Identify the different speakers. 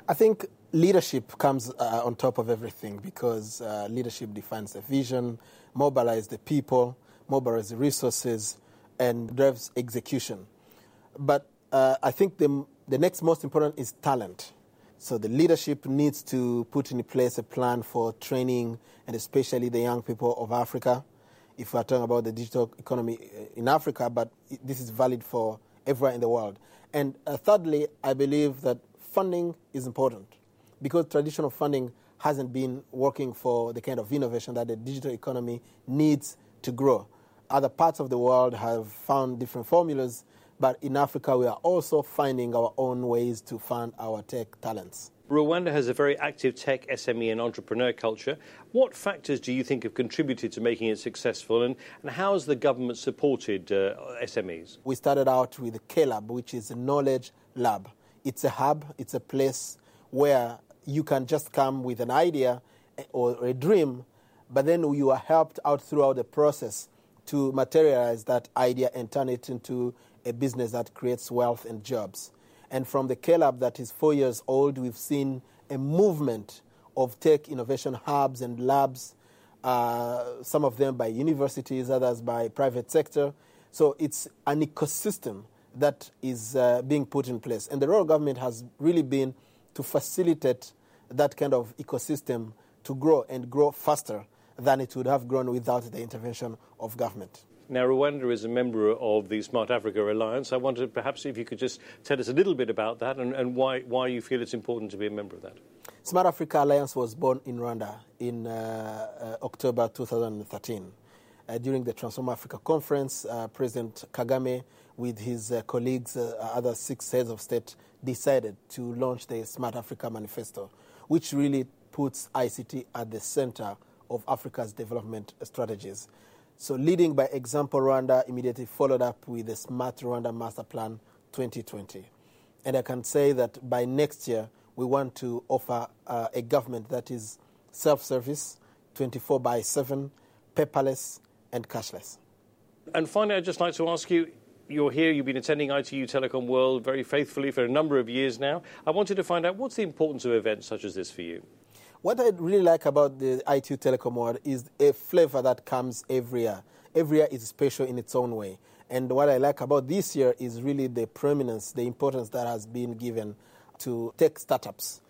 Speaker 1: I think leadership comes on top of everything because leadership defines the vision, mobilize the people, mobilize the resources, and drives execution. But I think the next most important is talent. So the leadership needs to put in place a plan for training, and especially the young people of Africa, if we're talking about the digital economy in Africa, but this is valid for everywhere in the world. And thirdly, I believe that funding is important because traditional funding hasn't been working for the kind of innovation that the digital economy needs to grow. Other parts of the world have found different formulas, but in Africa we are also finding our own ways to fund our tech talents.
Speaker 2: Rwanda has a very active tech, SME and entrepreneur culture. What factors do you think have contributed to making it successful, and how has the government supported SMEs?
Speaker 1: We started out with the K-Lab, which is a knowledge lab. It's a hub, it's a place where you can just come with an idea or a dream, but then you are helped out throughout the process to materialize that idea and turn it into a business that creates wealth and jobs. And from the K-Lab that is 4 years old, we've seen a movement of tech innovation hubs and labs, some of them by universities, others by private sector. So it's an ecosystem that is being put in place. And the rural government has really been to facilitate that kind of ecosystem to grow and grow faster than it would have grown without the intervention of government.
Speaker 2: Now, Rwanda is a member of the Smart Africa Alliance. I wondered perhaps if you could just tell us a little bit about that and why you feel it's important to be a member of that.
Speaker 1: Smart Africa Alliance was born in Rwanda in October 2013. During the Transform Africa Conference, President Kagame, with his colleagues, other 6 heads of state, decided to launch the Smart Africa Manifesto, which really puts ICT at the center of Africa's development strategies. So leading by example, Rwanda immediately followed up with the Smart Rwanda Master Plan 2020. And I can say that by next year, we want to offer a government that is self-service, 24/7, paperless, and cashless.
Speaker 2: And finally, I'd just like to ask you, you're here, you've been attending ITU Telecom World very faithfully for a number of years now. I wanted to find out, what's the importance of events such as this for you?
Speaker 1: What I really like about the ITU Telecom World is a flavor that comes every year. Every year is special in its own way. And what I like about this year is really the prominence, the importance that has been given to tech startups.